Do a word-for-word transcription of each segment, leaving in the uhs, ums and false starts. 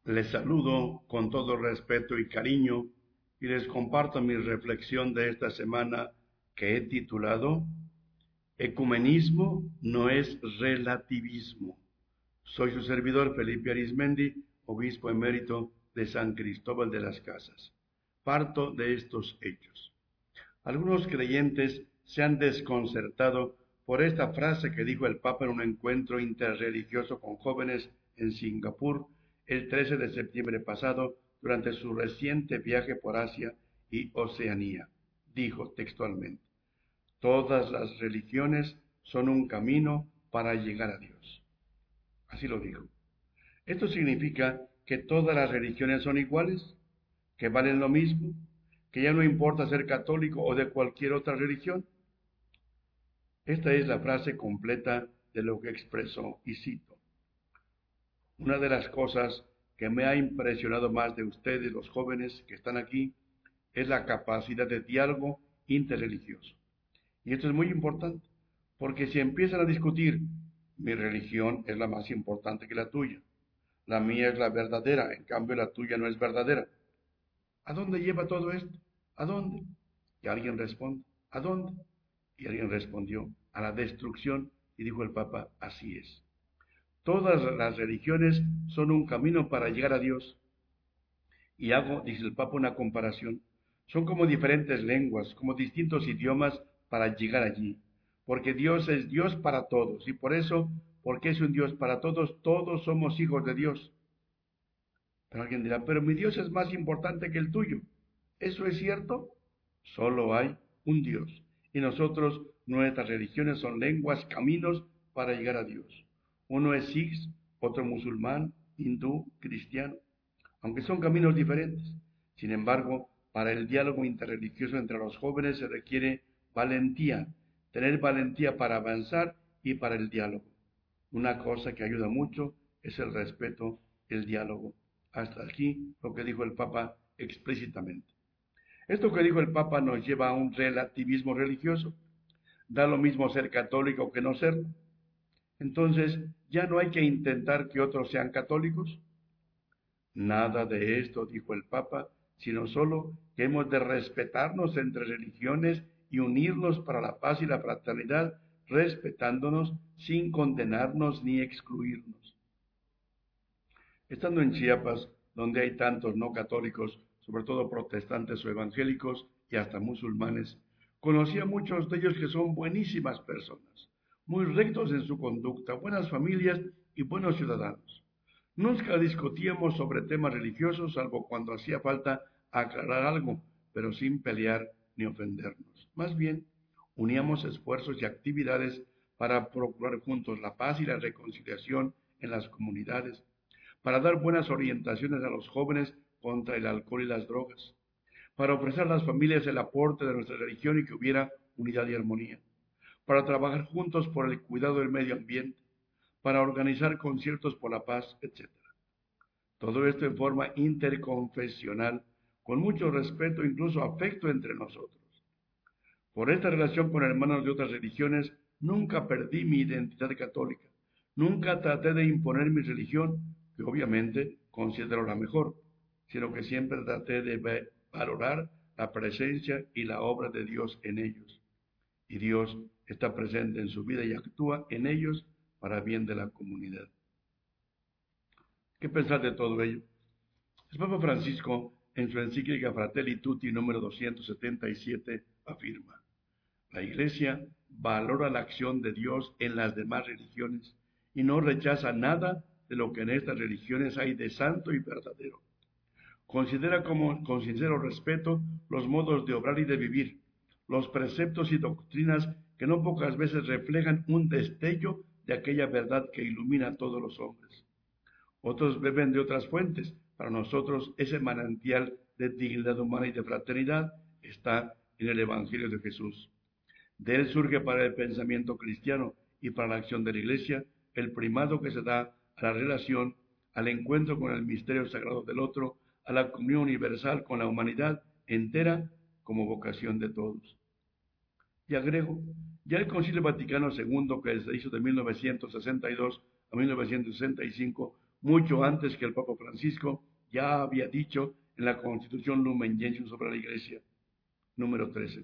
Les saludo con todo respeto y cariño y les comparto mi reflexión de esta semana que he titulado Ecumenismo no es relativismo. Soy su servidor Felipe Arizmendi, obispo emérito de San Cristóbal de las Casas. Parto de estos hechos. Algunos creyentes se han desconcertado por esta frase que dijo el Papa en un encuentro interreligioso con jóvenes en Singapur el trece de septiembre pasado durante su reciente viaje por Asia y Oceanía. Dijo textualmente, todas las religiones son un camino para llegar a Dios. Así lo dijo. Esto significa que todas las religiones son iguales, que valen lo mismo, que ya no importa ser católico o de cualquier otra religión. Esta es la frase completa de lo que expresó y cito. Una de las cosas que me ha impresionado más de ustedes, los jóvenes que están aquí, es la capacidad de diálogo interreligioso. Y esto es muy importante, porque si empiezan a discutir, mi religión es la más importante que la tuya, la mía es la verdadera, en cambio la tuya no es verdadera. ¿A dónde lleva todo esto? ¿A dónde? Y alguien responde, ¿a dónde? Y alguien respondió, a la destrucción, y dijo el Papa, así es. Todas las religiones son un camino para llegar a Dios. Y hago, dice el Papa, una comparación. Son como diferentes lenguas, como distintos idiomas para llegar allí. Porque Dios es Dios para todos. Y por eso, porque es un Dios para todos, todos somos hijos de Dios. Pero alguien dirá, pero mi Dios es más importante que el tuyo. ¿Eso es cierto? Solo hay un Dios. Y nosotros, nuestras religiones son lenguas, caminos para llegar a Dios. Uno es Sikh, otro musulmán, hindú, cristiano, aunque son caminos diferentes. Sin embargo, para el diálogo interreligioso entre los jóvenes se requiere valentía, tener valentía para avanzar y para el diálogo. Una cosa que ayuda mucho es el respeto, el diálogo. Hasta aquí lo que dijo el Papa explícitamente. Esto que dijo el Papa nos lleva a un relativismo religioso. Da lo mismo ser católico que no serlo. Entonces, ¿ya no hay que intentar que otros sean católicos? Nada de esto, dijo el Papa, sino solo que hemos de respetarnos entre religiones y unirnos para la paz y la fraternidad, respetándonos sin condenarnos ni excluirnos. Estando en Chiapas, donde hay tantos no católicos, sobre todo protestantes o evangélicos y hasta musulmanes, conocí a muchos de ellos que son buenísimas personas, muy rectos en su conducta, buenas familias y buenos ciudadanos. Nunca discutíamos sobre temas religiosos, salvo cuando hacía falta aclarar algo, pero sin pelear ni ofendernos. Más bien, uníamos esfuerzos y actividades para procurar juntos la paz y la reconciliación en las comunidades, para dar buenas orientaciones a los jóvenes contra el alcohol y las drogas, para ofrecer a las familias el aporte de nuestra religión y que hubiera unidad y armonía, para trabajar juntos por el cuidado del medio ambiente, para organizar conciertos por la paz, etcétera. Todo esto en forma interconfesional, con mucho respeto, incluso afecto entre nosotros. Por esta relación con hermanos de otras religiones, nunca perdí mi identidad católica. Nunca traté de imponer mi religión, que obviamente considero la mejor, sino que siempre traté de valorar la presencia y la obra de Dios en ellos. Y Dios está presente en su vida y actúa en ellos para bien de la comunidad. ¿Qué pensar de todo ello? El Papa Francisco, en su encíclica Fratelli Tutti número doscientos setenta y siete, afirma, la Iglesia valora la acción de Dios en las demás religiones y no rechaza nada de lo que en estas religiones hay de santo y verdadero. Considera como, con sincero respeto los modos de obrar y de vivir, los preceptos y doctrinas que no pocas veces reflejan un destello de aquella verdad que ilumina a todos los hombres. Otros beben de otras fuentes. Para nosotros ese manantial de dignidad humana y de fraternidad está en el Evangelio de Jesús. De él surge para el pensamiento cristiano y para la acción de la Iglesia el primado que se da a la relación, al encuentro con el misterio sagrado del otro, a la comunión universal con la humanidad entera como vocación de todos. Y agrego, ya el Concilio Vaticano segundo, que se hizo de mil novecientos sesenta y dos a mil novecientos sesenta y cinco, mucho antes que el Papa Francisco ya había dicho en la Constitución Lumen Gentium sobre la Iglesia. Número trece.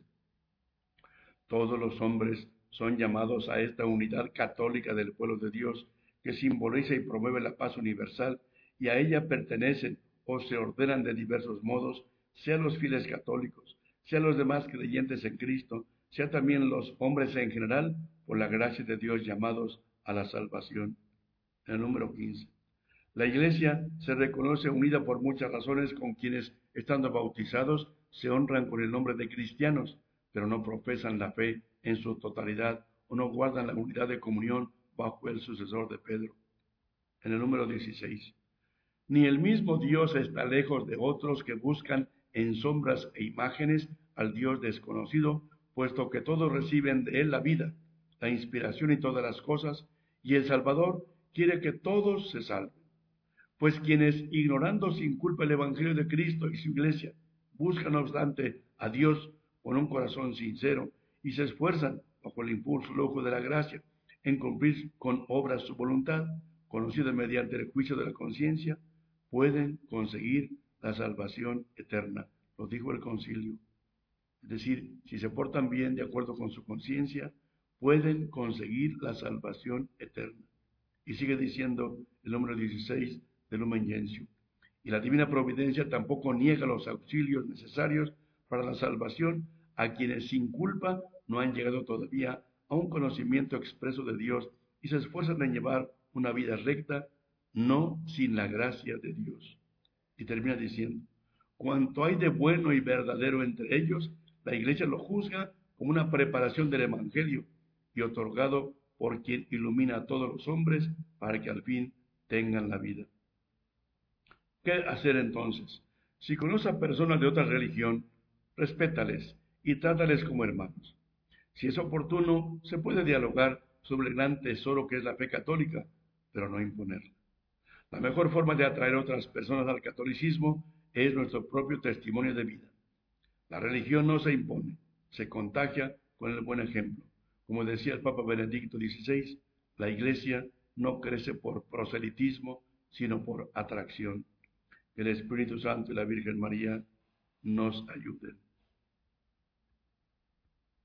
Todos los hombres son llamados a esta unidad católica del pueblo de Dios, que simboliza y promueve la paz universal, y a ella pertenecen o se ordenan de diversos modos, sea los fieles católicos, sea los demás creyentes en Cristo, sea también los hombres en general, por la gracia de Dios llamados a la salvación. En el número quince. La Iglesia se reconoce unida por muchas razones con quienes, estando bautizados, se honran con el nombre de cristianos, pero no profesan la fe en su totalidad o no guardan la unidad de comunión bajo el sucesor de Pedro. En el número dieciséis. Ni el mismo Dios está lejos de otros que buscan en sombras e imágenes al Dios desconocido, puesto que todos reciben de Él la vida, la inspiración y todas las cosas, y el Salvador quiere que todos se salven. Pues quienes, ignorando sin culpa el Evangelio de Cristo y su Iglesia, buscan no obstante a Dios con un corazón sincero y se esfuerzan, bajo el impulso y el ojo de la gracia, en cumplir con obras su voluntad, conocida mediante el juicio de la conciencia, pueden conseguir la salvación eterna. Lo dijo el concilio. Es decir, si se portan bien de acuerdo con su conciencia, pueden conseguir la salvación eterna. Y sigue diciendo el número dieciséis del Lumen Gentium. Y la divina providencia tampoco niega los auxilios necesarios para la salvación a quienes sin culpa no han llegado todavía a un conocimiento expreso de Dios y se esfuerzan en llevar una vida recta, no sin la gracia de Dios. Y termina diciendo, cuanto hay de bueno y verdadero entre ellos, la Iglesia lo juzga como una preparación del Evangelio y otorgado por quien ilumina a todos los hombres para que al fin tengan la vida. ¿Qué hacer entonces? Si conoces a personas de otra religión, respétales y trátales como hermanos. Si es oportuno, se puede dialogar sobre el gran tesoro que es la fe católica, pero no imponerla. La mejor forma de atraer a otras personas al catolicismo es nuestro propio testimonio de vida. La religión no se impone, se contagia con el buen ejemplo. Como decía el Papa Benedicto dieciséis, la Iglesia no crece por proselitismo, sino por atracción. Que el Espíritu Santo y la Virgen María nos ayuden.